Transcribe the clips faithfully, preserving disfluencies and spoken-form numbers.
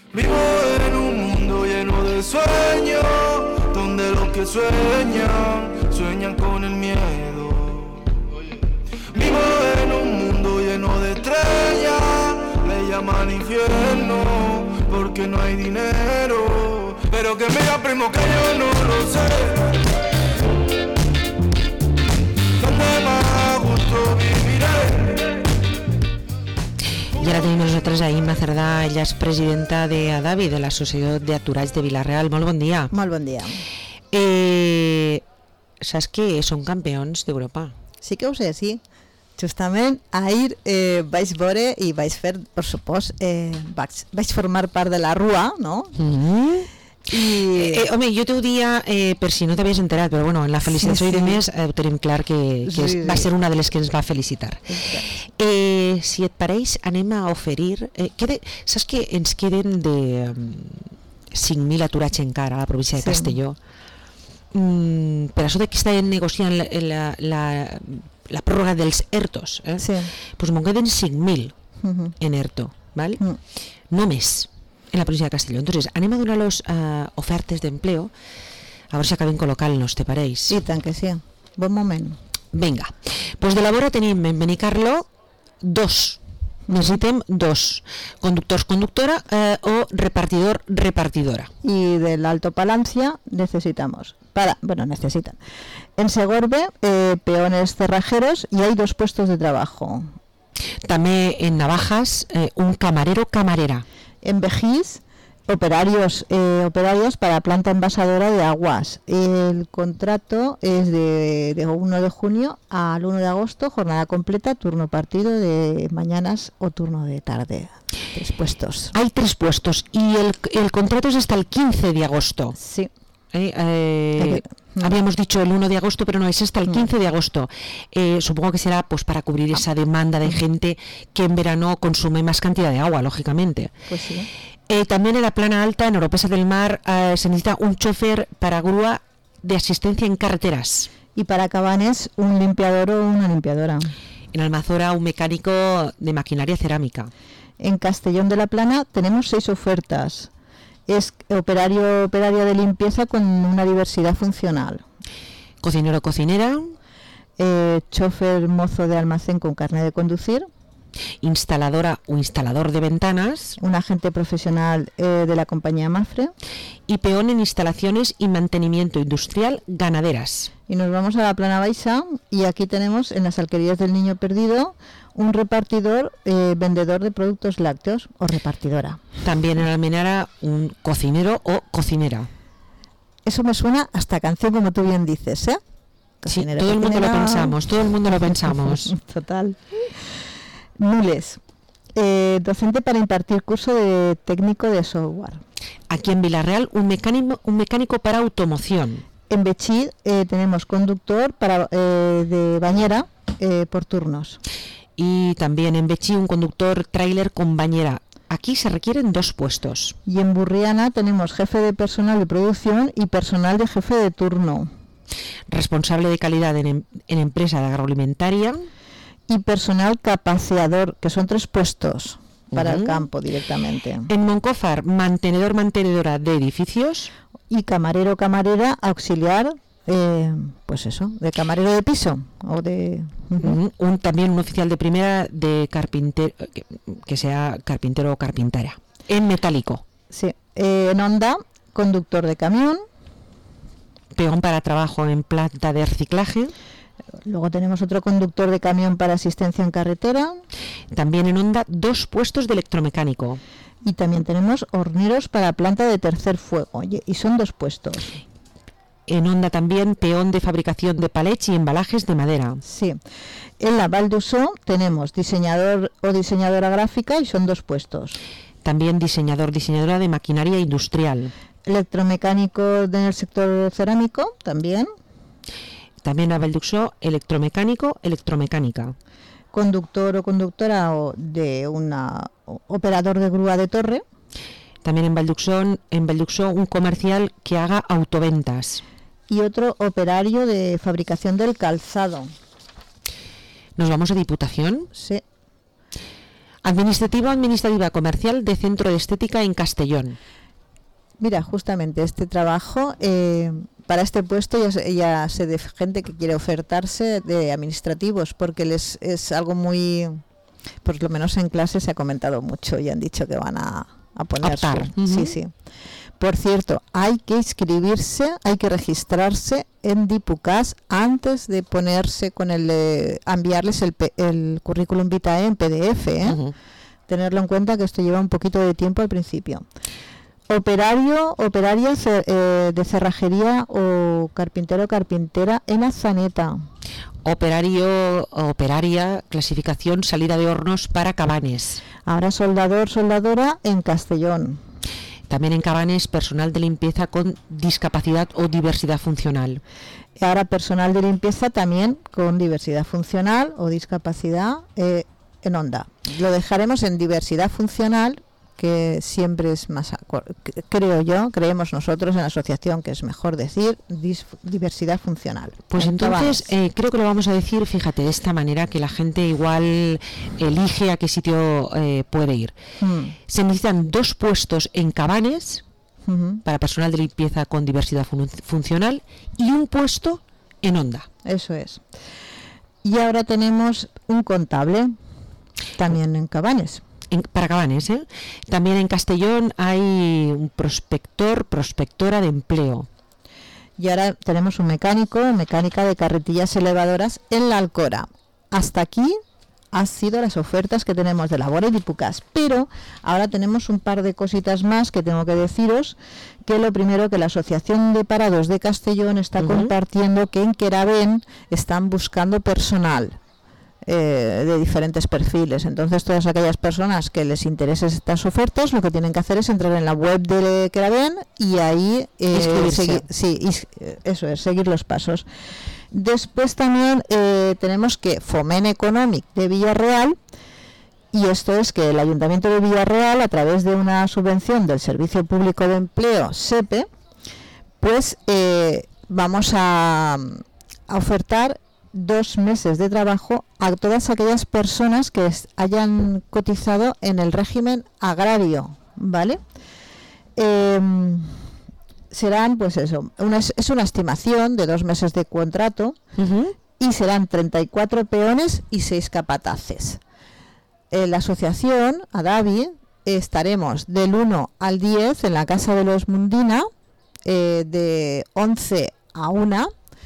Vivo en un mundo lleno de sueños, donde los que sueñan, sueñan con el miedo. Vivo en un mundo lleno de estrellas, le llaman infierno, porque no hay dinero. Pero que mira, primo, que yo no lo sé. ¿Dónde más gusto viviré? I ara tenim nosaltres a Imma Cerdà, ella és presidenta de ADAVI, de l'Associació d'Aturats de Vila-real. Molt bon dia. Molt bon dia. Eh, saps que són campions d'Europa? Sí que ho sé, sí. Justament ahir eh, vaig veure i vaig fer, per supost, eh, vaig, vaig formar part de la rua, no? Mm-hmm. I... Eh, home, jo t'ho dia eh, per si no t'havies enterat, però bueno, en la felicitació sí, sí. i demés eh, ho tenim clar que, que sí, sí. va ser una de les que ens va felicitar. Eh, si et pareix, anem a oferir... Eh, quede, saps que ens queden de um, cinc mil aturats encara a la província de sí. Castelló? Mm, per això que estan negociant la, la, la, la pròrroga dels ERTOs, eh? Sí. Pues me'n queden cinc mil uh-huh. en ERTO, ¿vale? Uh-huh. No més. En la província de Castelló. Entonces, anem a donar-los uh, ofertes d'empleo a veure si acabem col·locant-nos, te pareix? I tant que sí. Bon moment. Vinga. Pues de la vora tenim en Benicarló dos. Necessitem dos. Conductors, conductora eh, o repartidor, repartidora. Y del Alto Palancia necesitamos. Para, bueno, necesitan. En Segorbe, eh, peones cerrajeros y hay dos puestos de trabajo. També en Navajas, eh, un camarero, camarera. En Vejís, operarios eh, operarios para planta envasadora de aguas. El contrato es de, de uno de junio al uno de agosto, jornada completa, turno partido de mañanas o turno de tarde. Tres puestos. Hay tres puestos y el, el contrato es hasta el quince de agosto. Sí. Eh, eh, habíamos dicho el uno de agosto, pero no, es hasta el quince de agosto. Eh, supongo que será pues para cubrir esa demanda de gente que en verano consume más cantidad de agua, lógicamente. Pues sí. Eh, también en la plana alta, en Oropesa del Mar, eh, se necesita un chofer para grúa de asistencia en carreteras. Y para Cabanes, un limpiador o una limpiadora. En Almazora, un mecánico de maquinaria cerámica. En Castellón de la Plana tenemos seis ofertas. Es operario operaria de limpieza con una diversidad funcional. Cocinero, cocinera. Eh, chofer, mozo de almacén con carnet de conducir. Instaladora o instalador de ventanas. Un agente profesional eh, de la compañía Mafre. Y peón en instalaciones y mantenimiento industrial ganaderas. Y nos vamos a la Plana Baixa y aquí tenemos en las alquerías del Niño Perdido un repartidor, eh, vendedor de productos lácteos o repartidora. También en Almenara un cocinero o cocinera. Eso me suena hasta canción, como tú bien dices, ¿eh? Cocinero, sí, todo cocinera. El mundo lo pensamos, todo el mundo lo pensamos. Total. Nules, eh, docente para impartir curso de técnico de software. Aquí en Vila-real un mecánico, un mecánico para automoción. En Betxí eh, tenemos conductor para eh, de bañera eh, por turnos. Y también en Betxí un conductor tráiler con bañera. Aquí se requieren dos puestos. Y en Burriana tenemos jefe de personal de producción y personal de jefe de turno. Responsable de calidad en, en empresa de agroalimentaria. Y personal capaceador, que son tres puestos para uh-huh. el campo directamente. En Moncófar, mantenedor, mantenedora de edificios. Y camarero, camarera, auxiliar, eh, pues eso, de camarero de piso. O de uh-huh. un, también un oficial de primera de carpintero, que, que sea carpintero o carpintera. En metálico. Sí. Eh, en Honda, conductor de camión. Peón para trabajo en planta de reciclaje. Luego tenemos otro conductor de camión para asistencia en carretera. También en Honda, dos puestos de electromecánico. Y también tenemos horneros para planta de tercer fuego. Y son dos puestos. En Honda también peón de fabricación de palets y embalajes de madera. Sí. En la Val d'Uso tenemos diseñador o diseñadora gráfica y son dos puestos. También diseñador, diseñadora de maquinaria industrial. Electromecánico en el sector cerámico también. También a Val d'Uso, electromecánico, electromecánica. Conductor o conductora o de una operador de grúa de torre. También en Val d'Uso, en Val d'Uso un comercial que haga autoventas. Y otro operario de fabricación del calzado. ¿Nos vamos a Diputación? Sí. Administrativo, administrativa comercial de Centro de Estética en Castellón. Mira, justamente este trabajo, eh, para este puesto ya, ya sé de gente que quiere ofertarse de administrativos, porque les es algo muy, por lo menos en clase se ha comentado mucho y han dicho que van a, a ponerse. Uh-huh. Sí, sí. Por cierto, hay que inscribirse, hay que registrarse en Dipucas antes de ponerse con el, eh, enviarles el, el currículum vitae en P D F, ¿eh? Uh-huh. Tenerlo en cuenta que esto lleva un poquito de tiempo al principio. Operario, operaria eh, de cerrajería o carpintero o carpintera en Azaneta. Operario, operaria, clasificación, salida de hornos para Cabanes. Ahora soldador, soldadora en Castellón. También en Cabanes, personal de limpieza con discapacidad o diversidad funcional. Ahora personal de limpieza también con diversidad funcional o discapacidad eh, en Onda. Lo dejaremos en diversidad funcional, que siempre es más, creo yo, creemos nosotros en la asociación que es mejor decir dis, diversidad funcional. Pues entonces eh, creo que lo vamos a decir, fíjate, de esta manera que la gente igual elige a qué sitio eh, puede ir. Hmm. Se necesitan dos puestos en Cabanes uh-huh. para personal de limpieza con diversidad fun- funcional y un puesto en Onda. Eso es. Y ahora tenemos un contable también en Cabanes. En, para Cabanes, ¿eh? También en Castellón hay un prospector, prospectora de empleo. Y ahora tenemos un mecánico, mecánica de carretillas elevadoras en la Alcora. Hasta aquí han sido las ofertas que tenemos de Labor y Dipucas, pero ahora tenemos un par de cositas más que tengo que deciros, que lo primero que la Asociación de Parados de Castellón está uh-huh. compartiendo que en Queraben están buscando personal. Eh, de diferentes perfiles. Entonces todas aquellas personas que les interesen estas ofertas lo que tienen que hacer es entrar en la web de Queraben y ahí eh, seguir, sí, eso es, seguir los pasos. Después también eh, tenemos que Foment Econòmic de Villarreal, y esto es que el Ayuntamiento de Villarreal, a través de una subvención del Servicio Público de Empleo, SEPE, pues eh, vamos a, a ofertar dos meses de trabajo a todas aquellas personas que hayan cotizado en el régimen agrario, ¿vale? Eh, serán, pues eso, una, es una estimación de dos meses de contrato uh-huh. y serán treinta y cuatro peones y seis capataces. En la asociación, Adavi, estaremos del uno al diez en la Casa de los Mundina, eh, de once a una,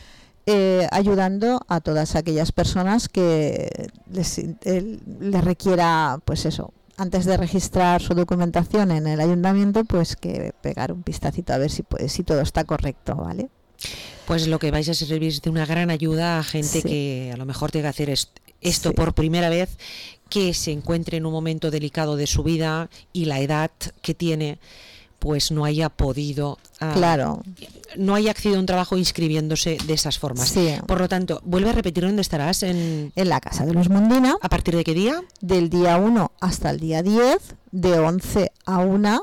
Eh, ayudando a todas aquellas personas que les, eh, les requiera, pues eso, antes de registrar su documentación en el ayuntamiento, pues que pegar un vistacito a ver si, pues, si todo está correcto, ¿vale? Pues lo que vais a servir es de una gran ayuda a gente sí. que a lo mejor tenga que hacer est- esto sí. por primera vez, que se encuentre en un momento delicado de su vida y la edad que tiene pues no haya podido, uh, claro, no haya accedido a un trabajo inscribiéndose de esas formas. Sí. Por lo tanto, vuelve a repetir dónde estarás. En, en la Casa de los Mundina. ¿A partir de qué día? Del día uno hasta el día diez, de once a una,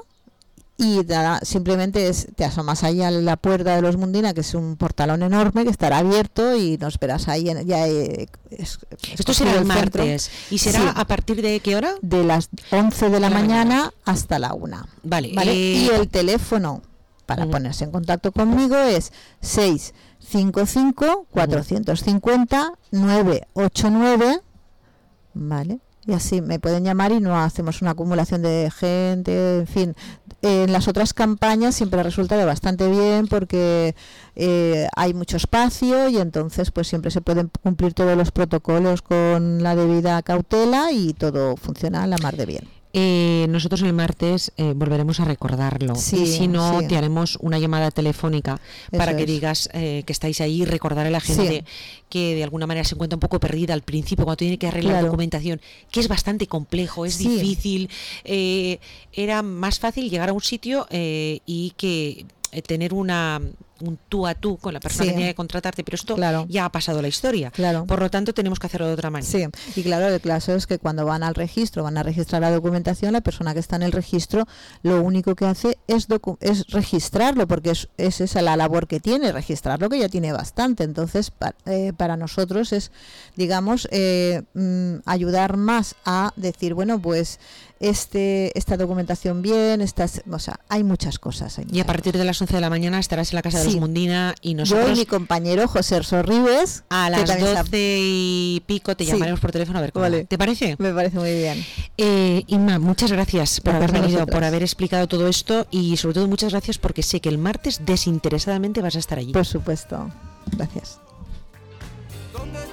y da, simplemente es, te asomas ahí a la puerta de los Mundina, que es un portalón enorme que estará abierto y nos verás ahí. En, ya es, es, Esto será el martes. ¿Y será sí. a partir de qué hora? De las once de la, de la mañana, mañana hasta la una. Vale. ¿Vale? Eh... Y el teléfono para uh-huh. ponerse en contacto conmigo es seis cinco cinco, cuatro cinco cinco, nueve ocho nueve, ¿vale? Y así me pueden llamar y no hacemos una acumulación de gente, en fin. En las otras campañas siempre ha resultado bastante bien porque eh, hay mucho espacio y entonces pues siempre se pueden cumplir todos los protocolos con la debida cautela y todo funciona a la mar de bien. Eh, nosotros el martes eh, volveremos a recordarlo sí, y si no sí. te haremos una llamada telefónica Eso para que es. digas eh, que estáis ahí y recordar a la gente sí. que de alguna manera se encuentra un poco perdida al principio cuando tiene que arreglar claro. documentación, que es bastante complejo, es sí. difícil. Eh, era más fácil llegar a un sitio eh, y que eh, tener una un tú a tú con la persona Sí. que tiene que contratarte, pero esto Claro. ya ha pasado la historia. Claro. Por lo tanto, tenemos que hacerlo de otra manera. Sí, y claro, el caso es que cuando van al registro, van a registrar la documentación, la persona que está en el registro lo único que hace es, docu- es registrarlo, porque es, es esa la labor que tiene, registrarlo, que ya tiene bastante. Entonces, pa- eh, para nosotros es, digamos, eh, mm, ayudar más a decir, bueno, pues este esta documentación bien, estas, o sea, hay muchas cosas. Hay Y a muchas partir de las once de la mañana estarás en la casa de Sí. los Mundina y cosas. Yo nosotros y mi compañero José Sorribes, a que las también está- doce y pico te Sí. llamaremos por teléfono a ver cómo Vale. va. ¿Te parece? me parece muy bien. Eh, Inma, muchas gracias por Gracias haber a venido, vosotras. por haber explicado todo esto y sobre todo muchas gracias porque sé que el martes desinteresadamente vas a estar allí. Por supuesto. Gracias. ¿Dónde